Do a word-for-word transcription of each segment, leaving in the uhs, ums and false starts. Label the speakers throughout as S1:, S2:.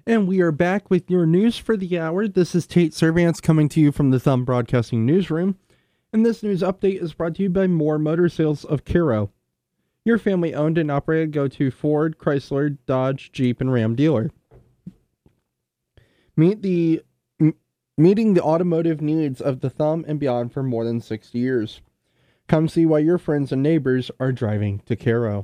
S1: And we are back with your news for the hour. This is Tate Servants coming to you from the Thumb Broadcasting Newsroom. And this news update is brought to you by More Motor Sales of Cairo, your family-owned and operated go-to Ford, Chrysler, Dodge, Jeep, and Ram dealer. Meet the m- meeting the automotive needs of the Thumb and beyond for more than sixty years. Come see why your friends and neighbors are driving to Cairo.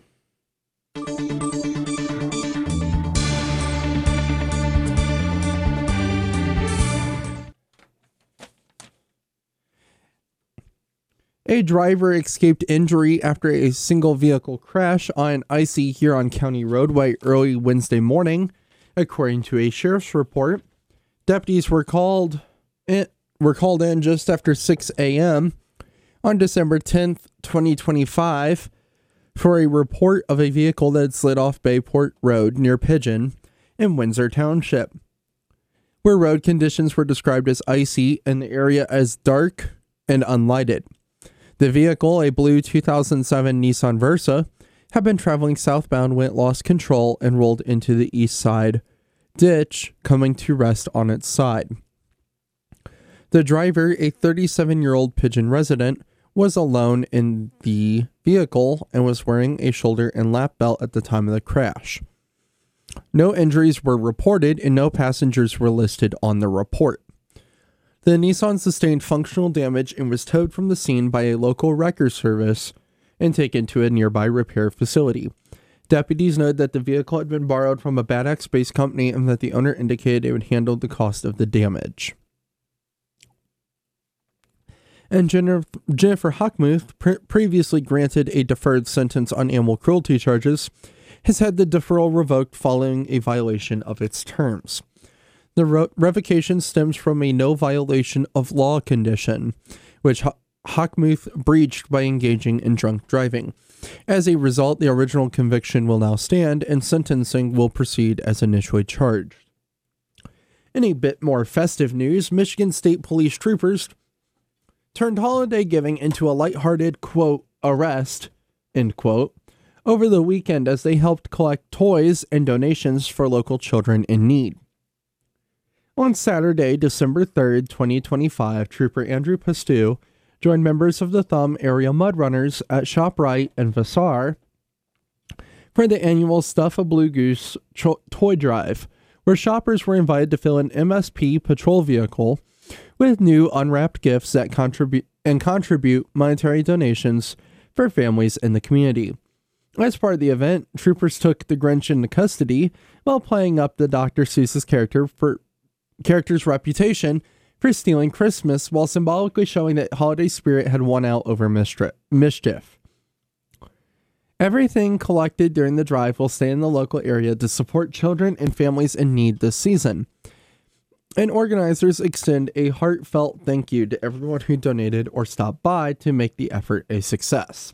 S1: A driver escaped injury after a single vehicle crash on an icy Huron County roadway early Wednesday morning, according to a sheriff's report. Deputies were called in, were called in just after six a.m. on December tenth, twenty twenty-five, for a report of a vehicle that had slid off Bayport Road near Pigeon in Windsor Township, where road conditions were described as icy and the area as dark and unlighted. The vehicle, a blue two thousand seven Nissan Versa, had been traveling southbound when it lost control and rolled into the east side ditch, coming to rest on its side. The driver, a thirty-seven-year-old Pigeon resident, was alone in the vehicle and was wearing a shoulder and lap belt at the time of the crash. No injuries were reported and no passengers were listed on the report. The Nissan sustained functional damage and was towed from the scene by a local wrecker service and taken to a nearby repair facility. Deputies noted that the vehicle had been borrowed from a Bad Axe-based company and that the owner indicated it would handle the cost of the damage. And Jennifer, Jennifer Hockmuth, pre- previously granted a deferred sentence on animal cruelty charges, has had the deferral revoked following a violation of its terms. The re- revocation stems from a no violation of law condition, which Ho- Hockmuth breached by engaging in drunk driving. As a result, the original conviction will now stand and sentencing will proceed as initially charged. In a bit more festive news, Michigan State Police troopers turned holiday giving into a lighthearted, quote, arrest, end quote, over the weekend as they helped collect toys and donations for local children in need. On Saturday, December third, twenty twenty-five, Trooper Andrew Pastu joined members of the Thumb area Mud Runners at ShopRite and Vassar for the annual Stuff a Blue Goose cho- toy drive, where shoppers were invited to fill an M S P patrol vehicle with new unwrapped gifts that contribute and contribute monetary donations for families in the community. As part of the event, troopers took the Grinch into custody while playing up the Doctor Seuss's character for character's reputation for stealing Christmas, while symbolically showing that holiday spirit had won out over mischief. Everything collected during the drive will stay in the local area to support children and families in need this season. And organizers extend a heartfelt thank you to everyone who donated or stopped by to make the effort a success.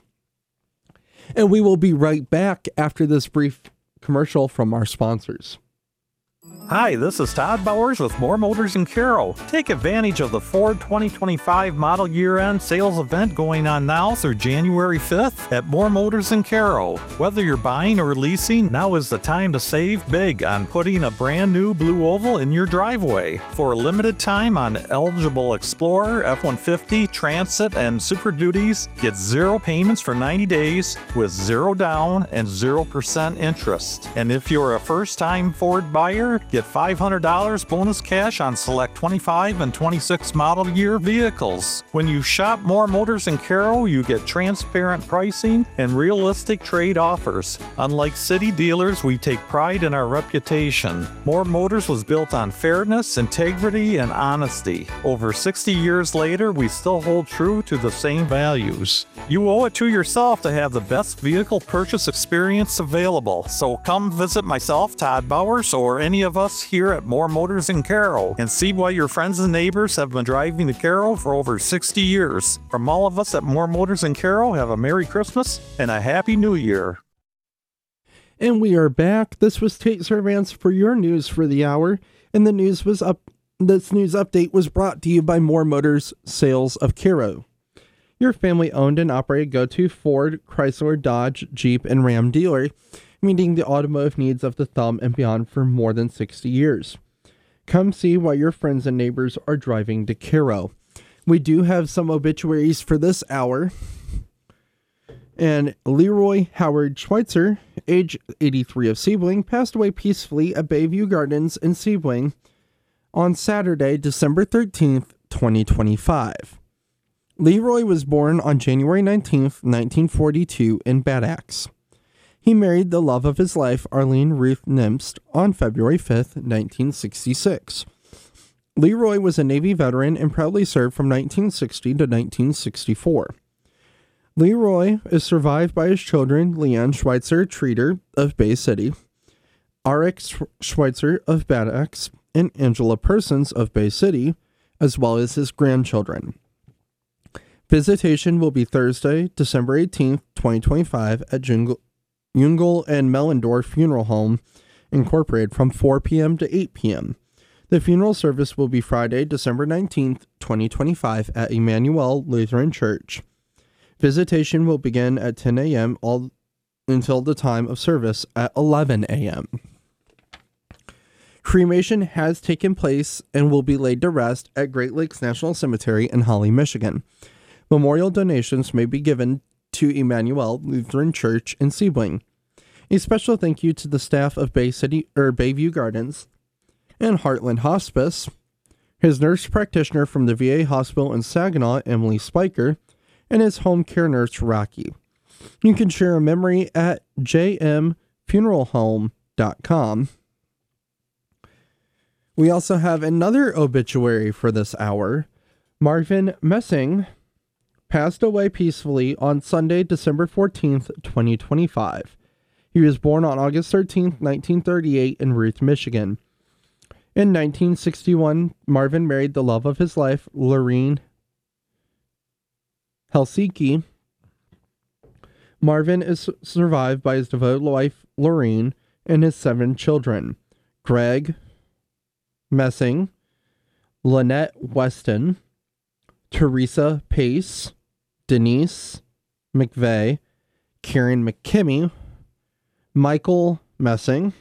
S1: And we will be right back after this brief commercial from our sponsors.
S2: Hi, this is Todd Bowers with More Motors in Cairo. Take advantage of the Ford twenty twenty-five model year-end sales event going on now through January fifth at More Motors in Cairo. Whether you're buying or leasing, now is the time to save big on putting a brand new blue oval in your driveway. For a limited time on eligible Explorer, F one fifty, Transit, and Super Duties, get zero payments for ninety days with zero down and zero percent interest. And if you're a first-time Ford buyer, get five hundred dollars bonus cash on select twenty-five and twenty-six model year vehicles. When you shop More Motors in Cairo, you get transparent pricing and realistic trade offers. Unlike city dealers, we take pride in our reputation. More Motors was built on fairness, integrity, and honesty. Over sixty years later, we still hold true to the same values. You owe it to yourself to have the best vehicle purchase experience available. So come visit myself, Todd Bowers, or any of us here at More Motors in Cairo and see why your friends and neighbors have been driving to Cairo for over sixty years. From all of us at More Motors in Cairo, have a Merry Christmas and a Happy New Year.
S1: And we are back. This was Tate Servants for your news for the hour, and the news was up. This news update was brought to you by More Motors Sales of Cairo, your family-owned and operated go-to Ford, Chrysler, Dodge, Jeep, and Ram dealer. meeting the automotive needs of the Thumb and beyond for more than sixty years. Come see why your friends and neighbors are driving to Cairo. We do have some obituaries for this hour. And Leroy Howard Schweitzer, age eighty-three, of Sebring, passed away peacefully at Bayview Gardens in Sebring on Saturday, December thirteenth, twenty twenty-five. Leroy was born on January nineteenth, nineteen forty-two in Bad Axe. He married the love of his life, Arlene Ruth Nimst, on February fifth, nineteen sixty-six. Leroy was a Navy veteran and proudly served from nineteen sixty to nineteen sixty-four. Leroy is survived by his children, Leanne Schweitzer Treater of Bay City, R X Schweitzer of Bad Axe, and Angela Persons of Bay City, as well as his grandchildren. Visitation will be Thursday, December eighteenth, twenty twenty-five at Jungle, Jungel and Mellendorf Funeral Home, Incorporated, from four p.m. to eight p.m. The funeral service will be Friday, December nineteenth, twenty twenty-five at Emmanuel Lutheran Church. Visitation will begin at ten a.m. all until the time of service at eleven a.m. Cremation has taken place and will be laid to rest at Great Lakes National Cemetery in Holly, Michigan. Memorial donations may be given to Emmanuel Lutheran Church in Sebring. A special thank you to the staff of Bay City or Bayview Gardens and Heartland Hospice, his nurse practitioner from the V A hospital in Saginaw, Emily Spiker, and his home care nurse, Rocky. You can share a memory at j m funeral home dot com. We also have another obituary for this hour. Marvin Messing passed away peacefully on Sunday, December fourteenth, twenty twenty-five. He was born on August thirteenth, nineteen thirty-eight in Ruth, Michigan. In nineteen sixty-one, Marvin married the love of his life, Lorene Helsinki. Marvin is survived by his devoted wife, Lorene, and his seven children, Greg Messing, Lynette Weston, Teresa Pace, Denise McVeigh, Karen McKimmey, Michael Messing,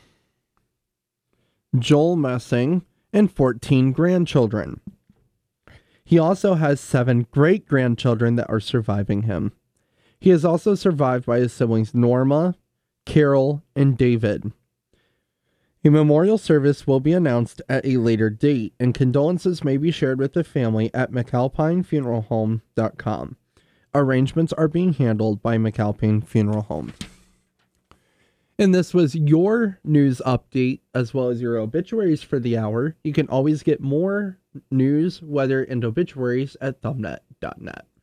S1: Joel Messing, and fourteen grandchildren. He also has seven great-grandchildren that are surviving him. He is also survived by his siblings Norma, Carol, and David. A memorial service will be announced at a later date, and condolences may be shared with the family at mcalpine funeral home dot com. Arrangements are being handled by McAlpine Funeral Home. And this was your news update, as well as your obituaries for the hour. You can always get more news, weather, and obituaries at thumbnet dot net.